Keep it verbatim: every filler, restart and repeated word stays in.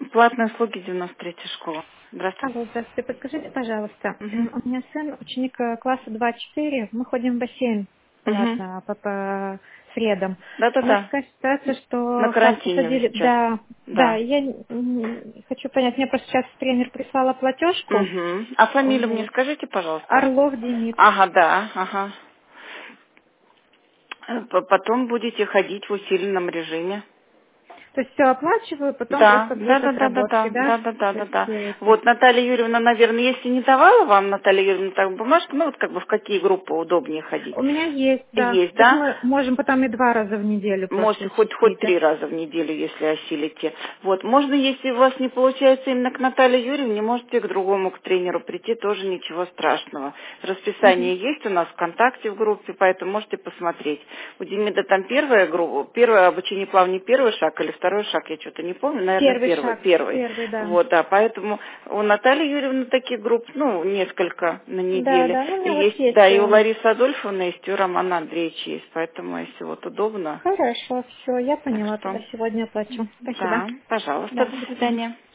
Платные услуги девяносто третья школа. Здравствуйте. Алло, здравствуйте. Подскажите, пожалуйста, Угу. м, у меня сын, ученик э, класса два-четыре, мы ходим в бассейн Угу. платно по, по средам. У нас Да-да-да. такая ситуация, На что класс карантине вы посадили, сейчас. да, да, Да. я м, хочу понять, мне просто сейчас тренер прислала платежку, Угу. А фамилию мне вот, скажите, пожалуйста. Орлов Демид. Ага, да, ага. Э, п- Потом будете ходить в усиленном режиме. То есть все оплачиваю, потом Да, просто да, будет да, да, да, отработки, да, да? да, да, да, То да, есть да. все эти. Вот Наталья Юрьевна, наверное, если не давала вам, Наталья Юрьевна, так бумажку, ну вот как бы в какие группы удобнее ходить. У меня есть, да. Есть, То есть да? мы можем потом и два раза в неделю просто Можете хоть, участить, хоть да? три раза в неделю, если осилите. Вот, можно, если у вас не получается именно к Наталье Юрьевне, можете к другому, к тренеру прийти, тоже ничего страшного. Мгм. Расписание есть у нас ВКонтакте в группе, поэтому можете посмотреть. У Демида там первая группа, первое обучение плавания первый шаг или второй шаг, я что-то не помню, наверное, Первый первый, шаг, первый. первый, да. Вот, да, поэтому у Натальи Юрьевны таких групп, ну, несколько на Да, неделе. да, ну у И меня вот есть, есть. да, и у э, Ларисы Адольфовны есть, и у Романа Андреевича есть, поэтому, если вот удобно, Хорошо, все, я так поняла, тогда что, сегодня оплачу. Спасибо. да, пожалуйста, Да, до до свидания. свидания.